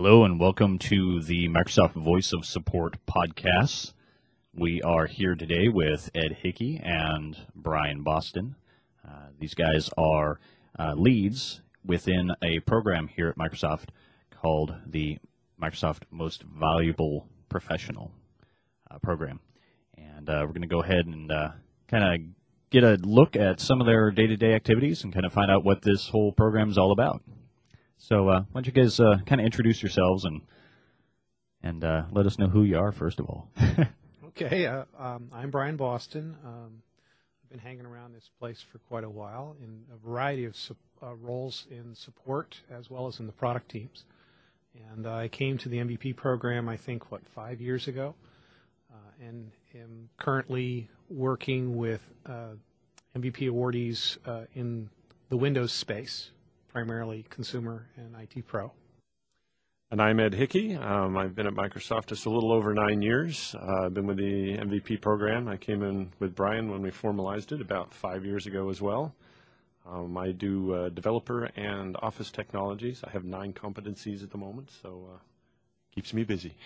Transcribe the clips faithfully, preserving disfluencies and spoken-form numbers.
Hello and welcome to the Microsoft Voice of Support podcast. We are here today with Ed Hickey and Brian Boston. Uh, these guys are uh, leads within a program here at Microsoft called the Microsoft Most Valuable Professional uh, program. And uh, we're going to go ahead and uh, kind of get a look at some of their day-to-day activities and kind of find out what this whole program is all about. So uh, why don't you guys uh, kind of introduce yourselves and and uh, let us know who you are, first of all. Okay, uh, um, I'm Brian Boston. Um, I've been hanging around this place for quite a while in a variety of su- uh, roles in support as well as in the product teams. And uh, I came to the M V P program, I think, what, five years ago, uh, and am currently working with uh, M V P awardees uh, in the Windows space, primarily consumer and I T pro. And I'm Ed Hickey. Um, I've been at Microsoft just a little over nine years. Uh, I've been with the M V P program. I came in with Brian when we formalized it about five years ago as well. Um, I do uh, developer and office technologies. I have nine competencies at the moment, so uh, keeps me busy.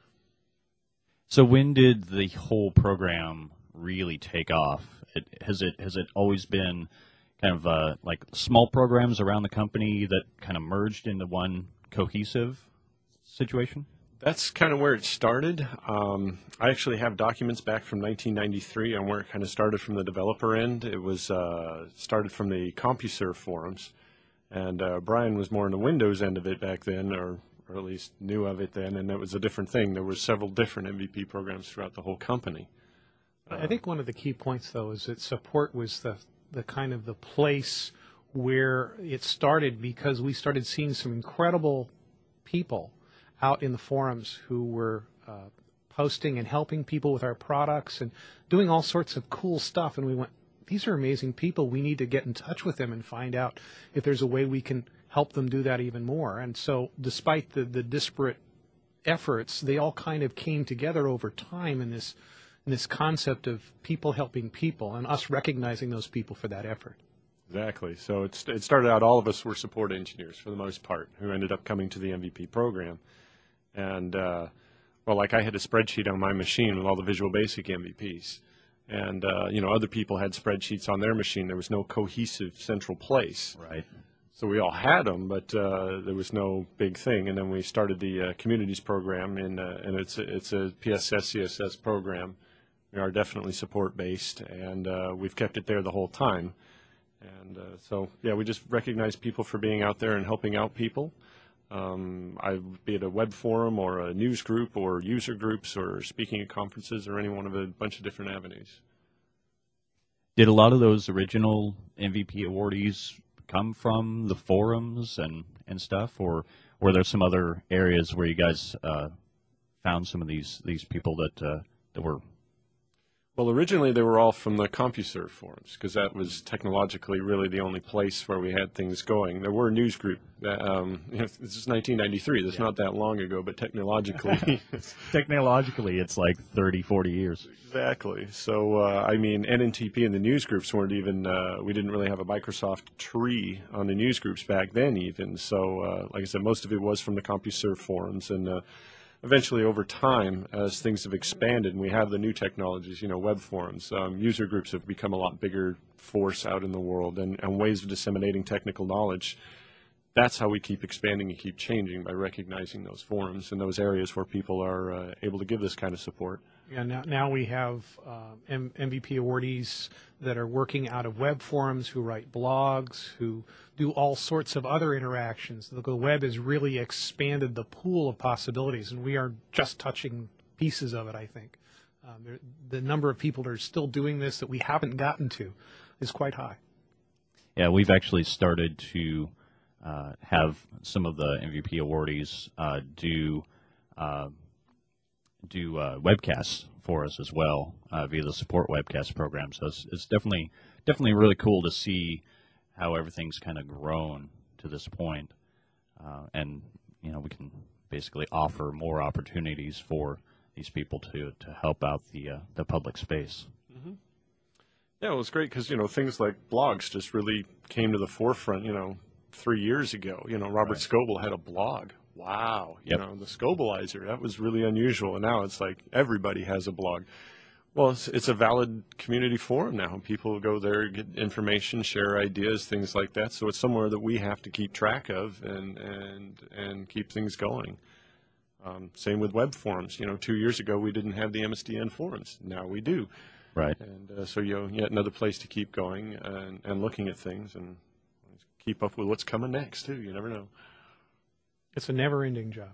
So when did the whole program really take off? It, has it has it always been kind of uh, like small programs around the company that kind of merged into one cohesive situation? That's kind of where it started. Um, I actually have documents back from nineteen ninety-three on where it kind of started from the developer end. It was uh, started from the CompuServe forums, and uh, Brian was more on the Windows end of it back then, or, or at least knew of it then, and it was a different thing. There were several different M V P programs throughout the whole company. Uh, I think one of the key points, though, is that support was the the kind of the place where it started, because we started seeing some incredible people out in the forums who were uh, posting and helping people with our products and doing all sorts of cool stuff. And we went, these are amazing people. We need to get in touch with them and find out if there's a way we can help them do that even more. And so despite the, the disparate efforts, they all kind of came together over time in this in this concept of people helping people and us recognizing those people for that effort. Exactly. So it, st- it started out, all of us were support engineers for the most part, who ended up coming to the M V P program. And, uh, well, like I had a spreadsheet on my machine with all the Visual Basic M V Ps. And, uh, you know, other people had spreadsheets on their machine. There was no cohesive central place. Right. So we all had them, but uh, there was no big thing. And then we started the uh, Communities program, in, uh, and it's a, it's a P S S C S S program. We are definitely support-based, and uh, we've kept it there the whole time. And uh, so, yeah, we just recognize people for being out there and helping out people. Um, I be it a web forum or a news group or user groups or speaking at conferences or any one of a bunch of different avenues. Did a lot of those original M V P awardees come from the forums and, and stuff, or were there some other areas where you guys uh, found some of these, these people that uh, that were? Well, originally they were all from the CompuServe forums, because that was technologically really the only place where we had things going. There were news group. That, um, you know, this is nineteen ninety-three. That's yeah. not that long ago, but technologically. technologically, it's like thirty, forty years. Exactly. So, uh, I mean, N N T P and the news groups weren't even, uh, we didn't really have a Microsoft tree on the news groups back then even. So, uh, like I said, most of it was from the CompuServe forums. And uh, eventually, over time, as things have expanded and we have the new technologies, you know, web forums, um, user groups have become a lot bigger force out in the world, and, and ways of disseminating technical knowledge. That's how we keep expanding and keep changing, by recognizing those forums and those areas where people are uh, able to give this kind of support. Yeah, now, now we have uh, M- MVP awardees that are working out of web forums, who write blogs, who do all sorts of other interactions. The, the web has really expanded the pool of possibilities, and we are just touching pieces of it, I think. Um, there, the number of people that are still doing this that we haven't gotten to is quite high. Yeah, we've actually started to uh, have some of the M V P awardees uh, do uh, do uh, webcasts for us as well uh, via the support webcast program. So it's, it's definitely definitely really cool to see how everything's kind of grown to this point. Uh, and you know, we can basically offer more opportunities for these people to to help out the uh, the public space. Mm-hmm. Yeah, well, it's great because, you know, things like blogs just really came to the forefront, you know, three years ago. You know, Robert Right. Scoble had a blog wow, you Yep. know, the Scobalizer, that was really unusual. And now it's like everybody has a blog. Well, it's, it's a valid community forum now. People go there, get information, share ideas, things like that. So it's somewhere that we have to keep track of and and and keep things going. Um, same with web forums. You know, two years ago we didn't have the M S D N forums. Now we do. Right. And uh, so you know, yet another place to keep going and, and looking at things and keep up with what's coming next too. You never know. It's a never-ending job.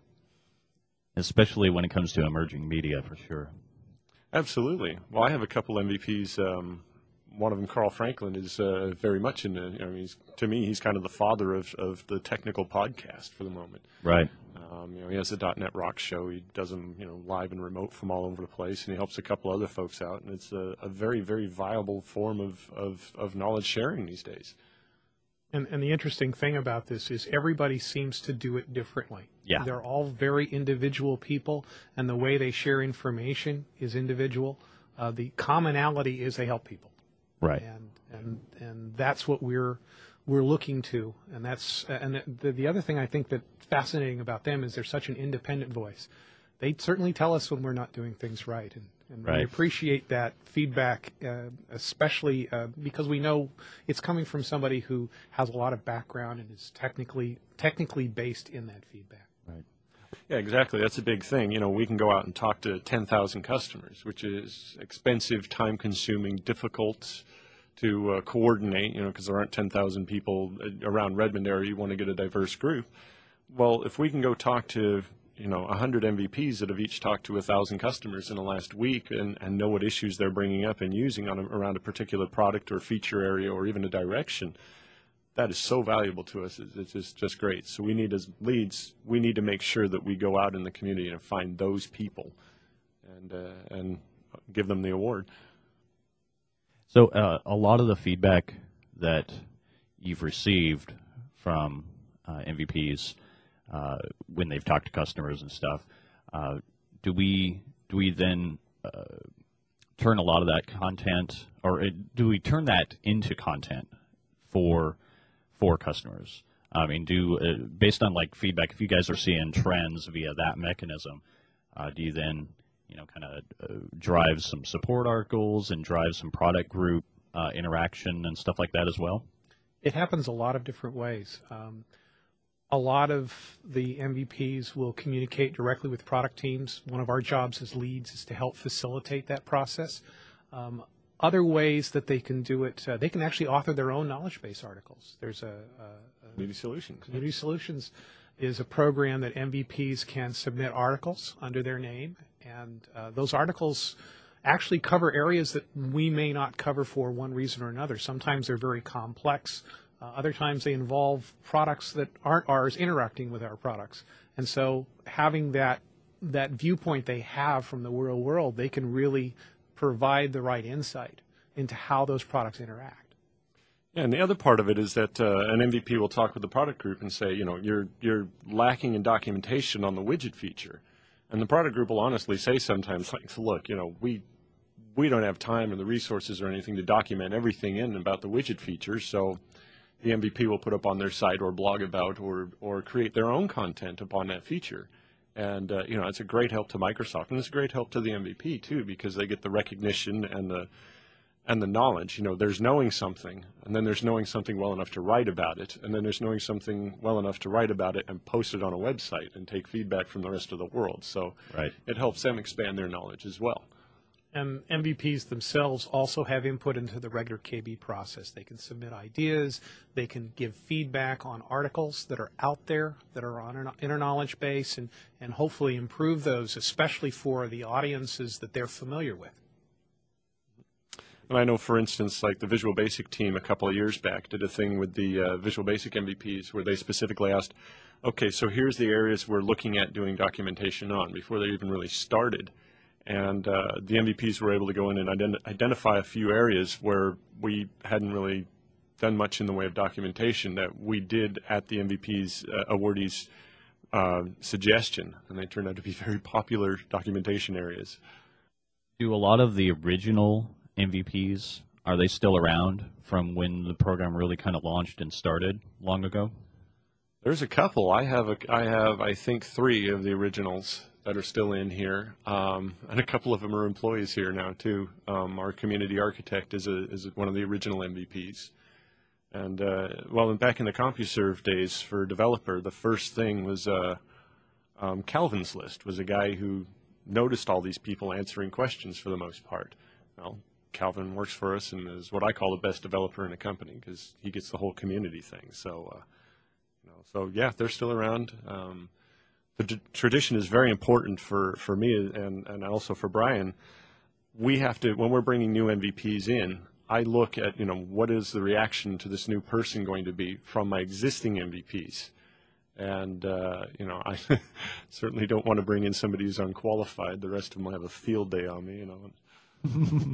Especially when it comes to emerging media, for sure. Absolutely. Well, I have a couple M V Ps. Um, one of them, Carl Franklin, is uh, very much in the, you know, he's, to me, he's kind of the father of, of the technical podcast for the moment. Right. Um, you know, he has a .dot net Rocks show. He does them, you know, live and remote from all over the place, and he helps a couple other folks out. And it's a, a very, very viable form of, of, of knowledge sharing these days. And, and the interesting thing about this is everybody seems to do it differently. Yeah. They're all very individual people, and the way they share information is individual. Uh, the commonality is they help people. Right. And and and that's what we're we're looking to. And that's and the, the other thing I think that's fascinating about them is they're such an independent voice. They certainly tell us when we're not doing things right, and, and Right. we appreciate that feedback, uh, especially uh, because we know it's coming from somebody who has a lot of background and is technically technically based in that feedback. Right. Yeah, exactly. That's a big thing. You know, we can go out and talk to ten thousand customers, which is expensive, time-consuming, difficult to uh, coordinate, you know, because there aren't ten thousand people around Redmond area. You want to get a diverse group. Well, if we can go talk to, you know, one hundred M V Ps that have each talked to one thousand customers in the last week and, and know what issues they're bringing up and using on a, around a particular product or feature area or even a direction, that is so valuable to us. It's, it's just, just great. So we need, as leads, we need to make sure that we go out in the community and find those people and, uh, and give them the award. So uh, a lot of the feedback that you've received from uh, M V Ps uh, when they've talked to customers and stuff, uh, do we do we then uh, turn a lot of that content, or uh, do we turn that into content for for customers? I mean, do uh, based on like feedback, if you guys are seeing trends via that mechanism, uh, do you then you know, kind of uh, drive some support articles and drive some product group uh, interaction and stuff like that as well? It happens a lot of different ways. Um, a lot of the M V Ps will communicate directly with product teams. One of our jobs as leads is to help facilitate that process. Um, other ways that they can do it, uh, they can actually author their own knowledge base articles. There's a, a, a Community Solutions. Community Solutions is a program that M V Ps can submit articles under their name, and uh, those articles actually cover areas that we may not cover for one reason or another. Sometimes they're very complex. Uh, other times they involve products that aren't ours interacting with our products. And so having that that viewpoint they have from the real world, they can really provide the right insight into how those products interact. Yeah, and the other part of it is that uh, an M V P will talk with the product group and say, you know, you're you're lacking in documentation on the widget feature. And the product group will honestly say sometimes, like, look, you know, we we don't have time or the resources or anything to document everything in about the widget features, so the M V P will put up on their site or blog about or or create their own content upon that feature. And, uh, you know, it's a great help to Microsoft, and it's a great help to the M V P, too, because they get the recognition and the and the knowledge. You know, there's knowing something, and then there's knowing something well enough to write about it, and then there's knowing something well enough to write about it and post it on a website and take feedback from the rest of the world. So Right. it helps them expand their knowledge as well. And M V Ps themselves also have input into the regular K B process. They can submit ideas. They can give feedback on articles that are out there that are on an inner knowledge base, and, and hopefully improve those, especially for the audiences that they're familiar with. And I know, for instance, like the Visual Basic team a couple of years back did a thing with the uh, Visual Basic M V Ps where they specifically asked, okay, so here's the areas we're looking at doing documentation on before they even really started. And uh, the M V Ps were able to go in and ident- identify a few areas where we hadn't really done much in the way of documentation that we did at the M V Ps uh, awardees' uh, suggestion, and they turned out to be very popular documentation areas. Do a lot of the original M V Ps, are they still around from when the program really kind of launched and started long ago? There's a couple. I have, a, I have, I think, three of the originals that are still in here, um, and a couple of them are employees here now too. Um, our community architect is a, is one of the original M V Ps. And uh, well, back in the CompuServe days for developer, the first thing was uh, um, Calvin's List was a guy who noticed all these people answering questions for the most part. Well, Calvin works for us and is what I call the best developer in the company because he gets the whole community thing. So, uh, you know, so yeah, they're still around. Um, the d- tradition is very important for, for me and, and also for Brian. We have to, when we're bringing new M V Ps in, I look at, you know, what is the reaction to this new person going to be from my existing M V Ps. And, uh, you know, I certainly don't want to bring in somebody who's unqualified. The rest of them will have a field day on me, you know.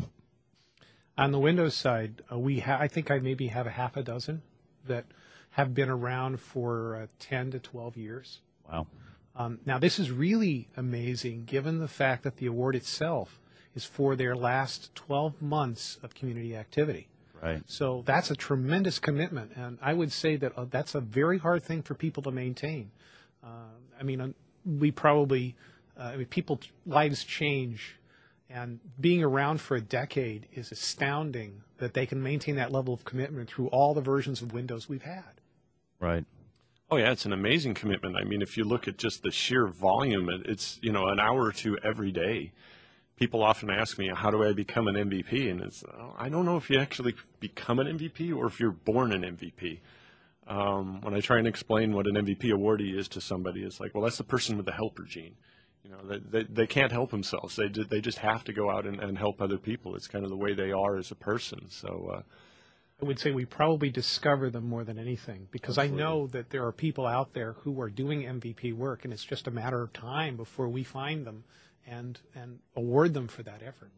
On the Windows side, uh, we ha- I think I maybe have a half a dozen that have been around for uh, ten to twelve years. Wow. Um, now, this is really amazing given the fact that the award itself is for their last twelve months of community activity. Right. So that's a tremendous commitment, and I would say that uh, that's a very hard thing for people to maintain. Uh, I mean, uh, we probably, uh, I mean, people's lives change, and being around for a decade is astounding that they can maintain that level of commitment through all the versions of Windows we've had. Right. Oh yeah, it's an amazing commitment. I mean, if you look at just the sheer volume, it's, you know, an hour or two every day. People often ask me, how do I become an M V P? And it's, I don't know if you actually become an M V P or if you're born an M V P. Um, when I try and explain what an M V P awardee is to somebody, it's like, well, that's the person with the helper gene. You know, they, they, they can't help themselves. They, they just have to go out and, and help other people. It's kind of the way they are as a person. So uh, I would say we probably discover them more than anything, because absolutely. I know that there are people out there who are doing M V P work, and it's just a matter of time before we find them and and award them for that effort.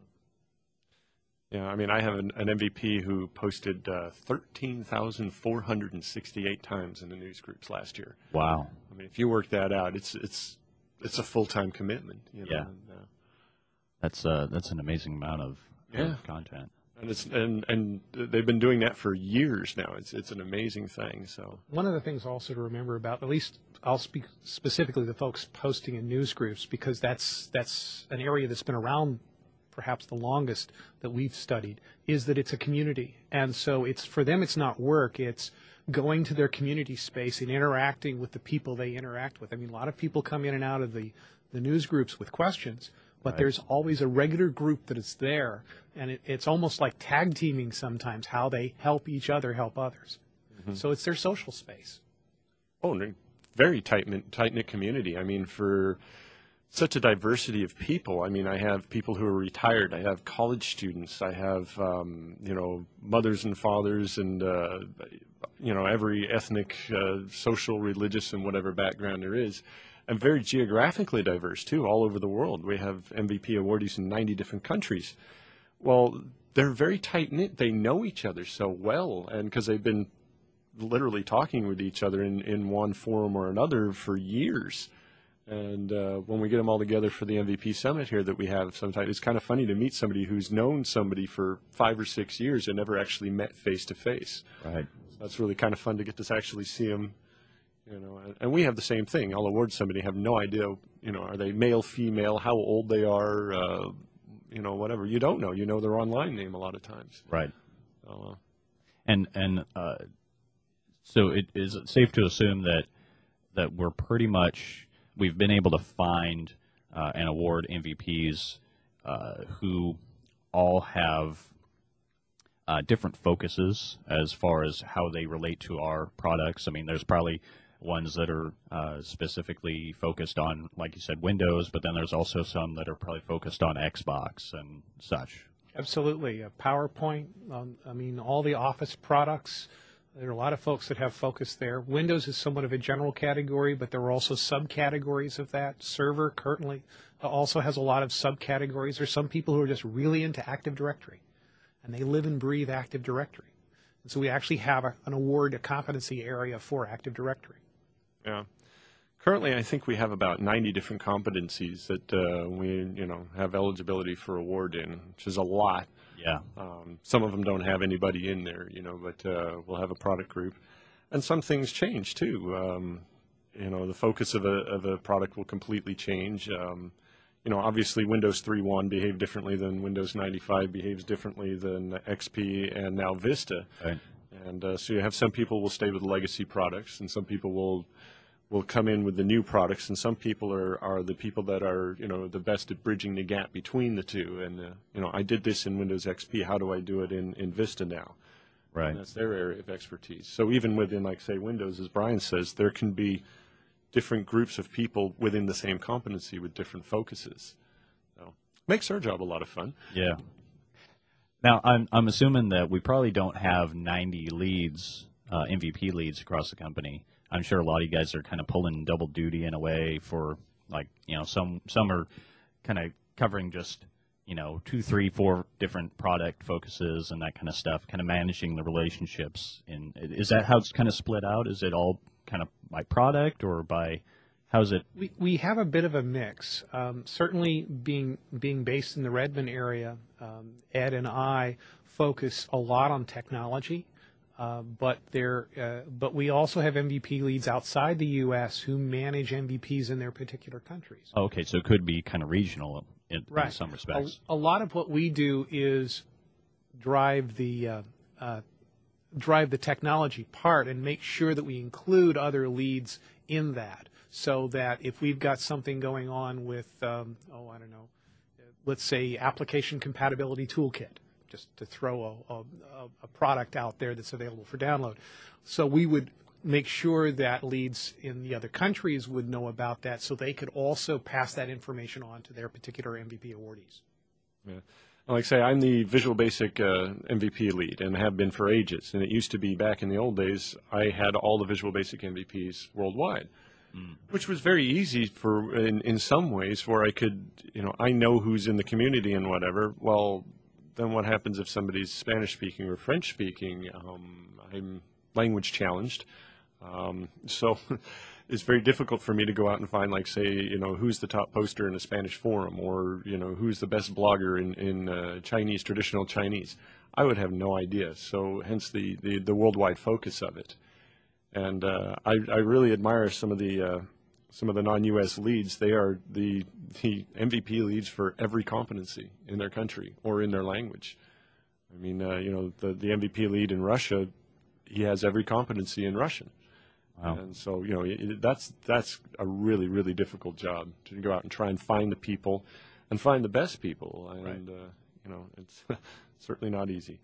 Yeah, I mean, I have an, an M V P who posted uh, thirteen thousand four hundred sixty-eight times in the news groups last year. Wow. I mean, if you work that out, it's it's it's a full-time commitment. You know? Yeah. And, uh, that's uh that's an amazing amount of, yeah. of content. And it's and and they've been doing that for years now. It's it's an amazing thing. So one of the things also to remember about, at least I'll speak specifically to the folks posting in news groups, because that's that's an area that's been around perhaps the longest that we've studied, is that it's a community. And so it's, for them, it's not work. It's going to their community space and interacting with the people they interact with. I mean, a lot of people come in and out of the, the news groups with questions, but right. there's always a regular group that is there. And it, it's almost like tag teaming sometimes, how they help each other help others. Mm-hmm. So it's their social space. Oh, and very tight-knit, tight-knit community. I mean, for such a diversity of people. I mean, I have people who are retired. I have college students. I have, um, you know, mothers and fathers and, uh, you know, every ethnic, uh, social, religious, and whatever background there is. And very geographically diverse, too, all over the world. We have M V P awardees in ninety different countries. Well, they're very tight-knit. They know each other so well, and because they've been literally talking with each other in, in one forum or another for years. And uh, when we get them all together for the M V P Summit here that we have sometimes, it's kind of funny to meet somebody who's known somebody for five or six years and never actually met face-to-face. Right. So that's really kind of fun to get to actually see them. You know, and, and we have the same thing. I'll award somebody, have no idea, you know, are they male, female, how old they are, uh, you know, whatever. You don't know. You know their online name a lot of times. Right. So, uh, and and uh, so it is it safe to assume that that we're pretty much, we've been able to find uh, and award M V Ps uh, who all have uh, different focuses as far as how they relate to our products. I mean, there's probably ones that are uh, specifically focused on, like you said, Windows, but then there's also some that are probably focused on Xbox and such. Absolutely. Uh, PowerPoint, um, I mean, all the Office products. There are a lot of folks that have focus there. Windows is somewhat of a general category, but there are also subcategories of that. Server currently also has a lot of subcategories. There's some people who are just really into Active Directory, and they live and breathe Active Directory. And so we actually have a, an award, a competency area for Active Directory. Yeah. Currently, I think we have about ninety different competencies that uh, we, you know, have eligibility for award in, which is a lot. Yeah. Um, some of them don't have anybody in there, you know, but uh, we'll have a product group. and some things change too. Um, you know, the focus of a of a product will completely change. Um, you know, obviously Windows three point one behaved differently than Windows ninety-five behaves differently than X P and now Vista. Right. And uh, so you have some people will stay with legacy products, and some people will will come in with the new products, and some people are, are the people that are, you know, the best at bridging the gap between the two. And, uh, you know, I did this in Windows X P. How do I do it in, in Vista now? Right. And that's their area of expertise. So even within, like, say, Windows, as Brian says, there can be different groups of people within the same competency with different focuses. So makes our job a lot of fun. Yeah. Now, I'm, I'm assuming that we probably don't have ninety leads, uh, M V P leads across the company. I'm sure a lot of you guys are kind of pulling double duty in a way for, like, you know, some some are kind of covering just, you know, two, three, four different product focuses and that kind of stuff, kind of managing the relationships. And is that how it's kind of split out? Is it all kind of by product or by, how's it? We we have a bit of a mix. Um, certainly, being being based in the Redmond area, um, Ed and I focus a lot on technology. Uh, but there, uh, but we also have M V P leads outside the U S who manage M V Ps in their particular countries. Okay, so it could be kind of regional in, Right. in some respects. A, a lot of what we do is drive the uh, uh, drive the technology part and make sure that we include other leads in that, so that if we've got something going on with, um, oh, I don't know, let's say application compatibility toolkit, just to throw a, a, a product out there that's available for download. So we would make sure that leads in the other countries would know about that, so they could also pass that information on to their particular M V P awardees. Yeah. Like I say, I'm the Visual Basic uh, M V P lead and have been for ages. And it used to be back in the old days, I had all the Visual Basic M V Ps worldwide, mm. which was very easy for in, in some ways, where I could, you know, I know who's in the community and whatever. Well, then what happens if somebody's Spanish-speaking or French-speaking? Um, I'm language challenged. Um, so it's very difficult for me to go out and find, like, say, you know, who's the top poster in a Spanish forum, or, you know, who's the best blogger in, in uh, Chinese, traditional Chinese. I would have no idea. So hence the, the, the worldwide focus of it. And uh, I, I really admire some of the uh, some of the non-U S leads. They are the, the M V P leads for every competency in their country or in their language. I mean, uh, you know, the, the M V P lead in Russia, he has every competency in Russian. Wow. And so, you know, it, that's that's a really, really difficult job, to go out and try and find the people and find the best people. And, right. uh, you know, it's certainly not easy.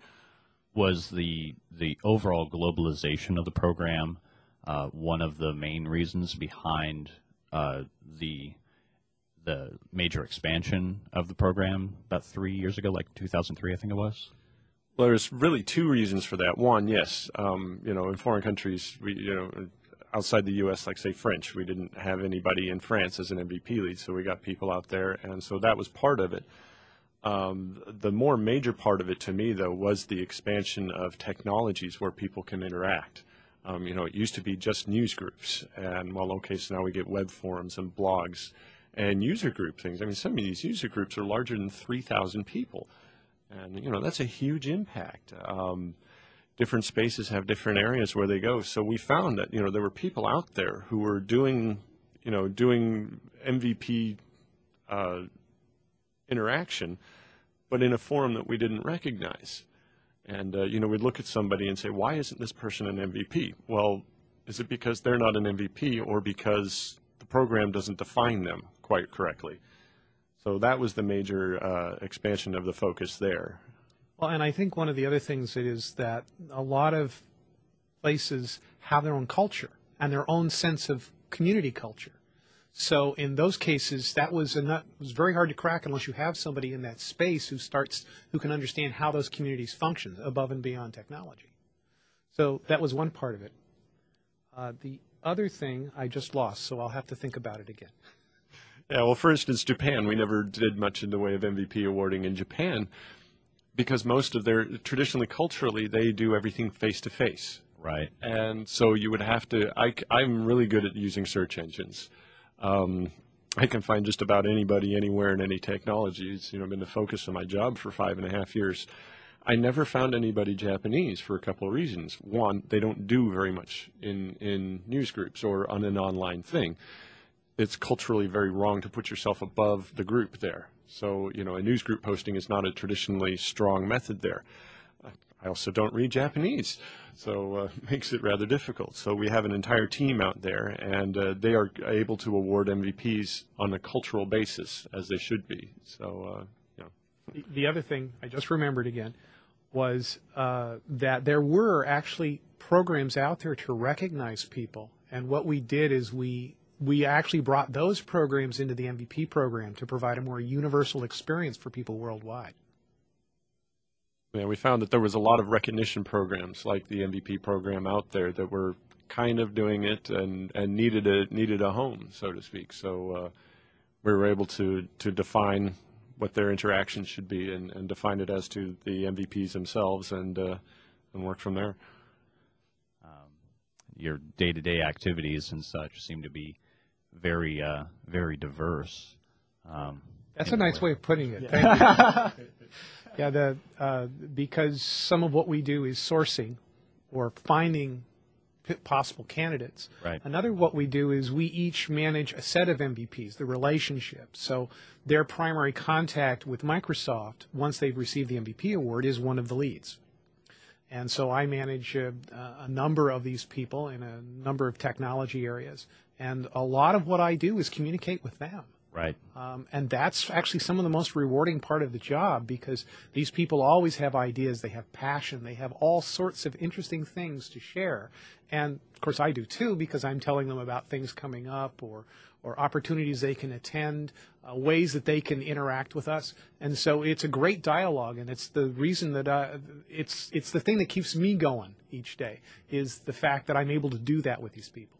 Was the the overall globalization of the program uh, one of the main reasons behind uh, the the major expansion of the program about three years ago, like two thousand three, I think it was? Well, there's really two reasons for that. One, yes, um, you know, in foreign countries, we, you know, outside the U S, like, say, French, we didn't have anybody in France as an M V P lead, so we got people out there, and so that was part of it. Um, the more major part of it to me, though, was the expansion of technologies where people can interact. Um, you know, it used to be just news groups, and, well, okay, so now we get web forums and blogs and user group things. I mean, some of these user groups are larger than three thousand people, and, you know, that's a huge impact. Um, different spaces have different areas where they go, so we found that, you know, there were people out there who were doing, you know, doing M V P uh, interaction, but in a forum that we didn't recognize. And, uh, you know, we'd look at somebody and say, why isn't this person an M V P? Well, is it because they're not an M V P, or because the program doesn't define them quite correctly? So that was the major uh, expansion of the focus there. Well, and I think one of the other things is that a lot of places have their own culture and their own sense of community culture. So in those cases, that was a nut, was very hard to crack unless you have somebody in that space who starts, who can understand how those communities function above and beyond technology. So that was one part of it. Uh, the other thing I just lost, so I'll have to think about it again. Yeah, well, for instance, Japan, we never did much in the way of M V P awarding in Japan, because most of their, traditionally, culturally, they do everything face-to-face. Right. And so you would have to, I, I'm really good at using search engines. Um, I can find just about anybody, anywhere, in any technology. It's, you know, been the focus of my job for five and a half years. I never found anybody Japanese for a couple of reasons. One, they don't do very much in, in news groups or on an online thing. It's culturally very wrong to put yourself above the group there. So, you know, a news group posting is not a traditionally strong method there. I also don't read Japanese, so uh, it makes it rather difficult. So we have an entire team out there, and uh, they are able to award M V Ps on a cultural basis, as they should be. So, uh, you know. The, the other thing I just remembered again was uh, that there were actually programs out there to recognize people, and what we did is we we actually brought those programs into the M V P program to provide a more universal experience for people worldwide. Yeah, we found that there was a lot of recognition programs like the M V P program out there that were kind of doing it and, and needed a needed a home, so to speak. So uh, we were able to to define what their interactions should be and, and define it as to the M V Ps themselves and uh, and work from there. Um, your day-to-day activities and such seem to be very uh, very diverse. Um, That's a nice way of putting it. Thank you. Yeah, the, uh, because some of what we do is sourcing or finding p- possible candidates. Right. Another what we do is we each manage a set of M V Ps, the relationship. So their primary contact with Microsoft, once they've received the M V P award, is one of the leads. And so I manage a, a number of these people in a number of technology areas. And a lot of what I do is communicate with them. Right. Um, and that's actually some of the most rewarding part of the job, because these people always have ideas, they have passion, they have all sorts of interesting things to share. And, of course, I do too, because I'm telling them about things coming up or, or opportunities they can attend, uh, ways that they can interact with us. And so it's a great dialogue, and it's the reason that I, it's, it's the thing that keeps me going each day, is the fact that I'm able to do that with these people.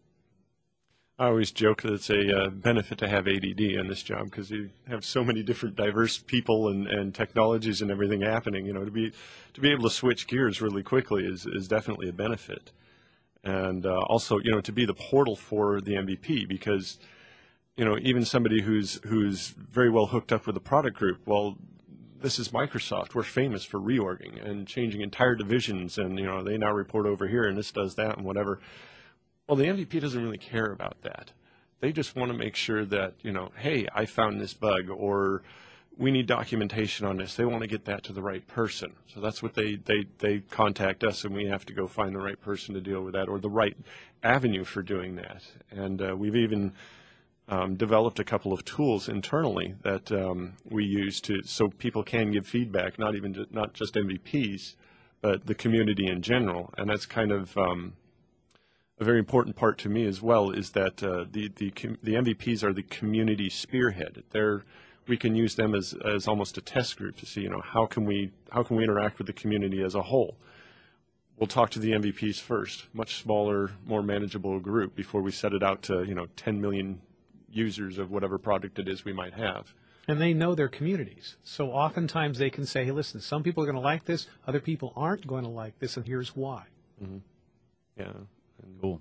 I always joke that it's a uh, benefit to have A D D in this job because you have so many different diverse people and, and technologies and everything happening. You know, to be to be able to switch gears really quickly is, is definitely a benefit. And uh, also, you know, to be the portal for the M V P, because, you know, even somebody who's who's very well hooked up with the product group, well, this is Microsoft. We're famous for reorging and changing entire divisions, and, you know, they now report over here and this does that and whatever. Well, the M V P doesn't really care about that. They just want to make sure that, you know, hey, I found this bug, or we need documentation on this. They want to get that to the right person. So that's what they, they, they contact us, and we have to go find the right person to deal with that, or the right avenue for doing that. And uh, we've even um, developed a couple of tools internally that um, we use to so people can give feedback, not even just, not just M V Ps, but the community in general. And that's kind of um, a very important part to me as well, is that uh, the, the the M V Ps are the community spearhead. They're, we can use them as, as almost a test group to see, you know, how can we how can we interact with the community as a whole. We'll talk to the M V Ps first, much smaller, more manageable group, before we set it out to, you know, ten million users of whatever product it is we might have. And they know their communities. So oftentimes they can say, hey, listen, some people are going to like this, other people aren't going to like this, and here's why. Mm-hmm. Yeah. Cool.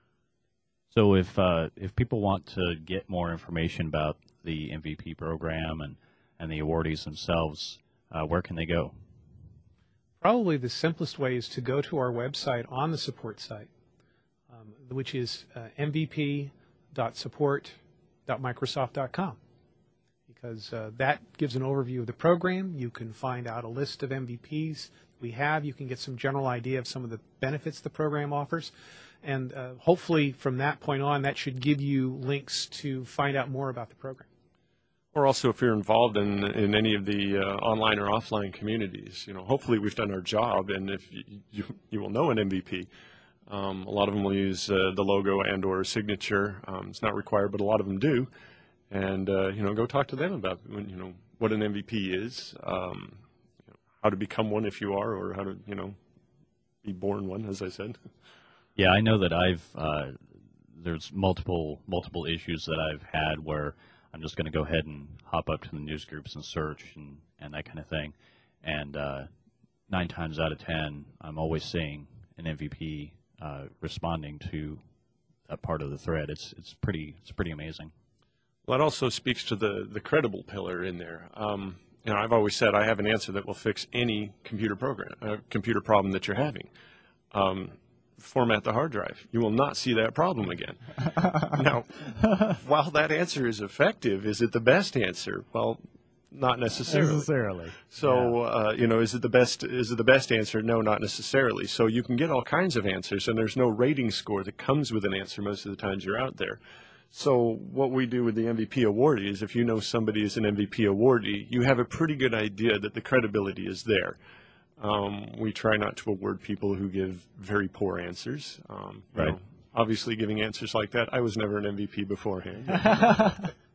So if uh, if people want to get more information about the M V P program and, and the awardees themselves, uh, where can they go? Probably the simplest way is to go to our website on the support site, um, which is uh, m v p dot support dot microsoft dot com, because uh, that gives an overview of the program. You can find out a list of M V Ps we have. You can get some general idea of some of the benefits the program offers. And uh, hopefully from that point on, that should give you links to find out more about the program. Or also, if you're involved in in any of the uh, online or offline communities, you know, hopefully we've done our job. And if you you, you will know an M V P, um, a lot of them will use uh, the logo and or signature. Um, it's not required, but a lot of them do. And uh, you know, go talk to them about, you know, what an M V P is, um, you know, how to become one if you are, or how to, you know, be born one, as I said. Yeah, I know that I've uh, there's multiple multiple issues that I've had where I'm just going to go ahead and hop up to the news groups and search and, and that kind of thing. And uh, nine times out of ten, I'm always seeing an M V P uh, responding to that part of the thread. It's it's pretty it's pretty amazing. Well, that also speaks to the the credible pillar in there. Um, you know, I've always said I have an answer that will fix any computer program, uh, computer problem that you're having. Um, format the hard drive. You will not see that problem again. Now, while that answer is effective, is it the best answer? Well, not necessarily. Necessarily. So, yeah. uh, you know, is it the best? Is it the best answer? No, not necessarily. So you can get all kinds of answers, and there's no rating score that comes with an answer most of the times you're out there. So what we do with the M V P awardee is if you know somebody is an M V P awardee, you have a pretty good idea that the credibility is there. Um, we try not to award people who give very poor answers. Um, you right. know, obviously, giving answers like that, I was never an M V P beforehand. All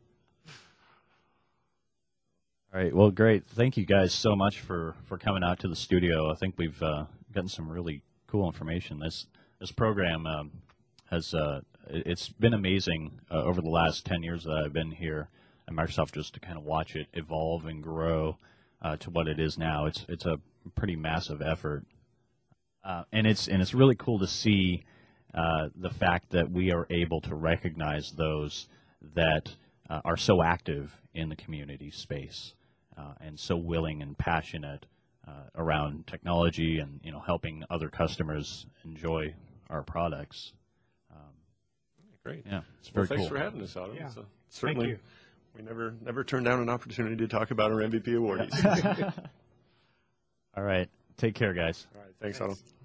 right. Well, great. Thank you guys so much for, for coming out to the studio. I think we've uh, gotten some really cool information. This this program um, has uh, it's been amazing uh, over the last ten years that I've been here at Microsoft, just to kind of watch it evolve and grow uh, to what it is now. It's it's a pretty massive effort, uh, and it's and it's really cool to see uh, the fact that we are able to recognize those that uh, are so active in the community space uh, and so willing and passionate uh, around technology and you know helping other customers enjoy our products. Um, Great, yeah, it's very well, thanks cool. for having us, Adam. Yeah. So certainly, Thank you. We never never turn down an opportunity to talk about our M V P awardees. All right. Take care, guys. All right. Thanks, Thanks. Adam.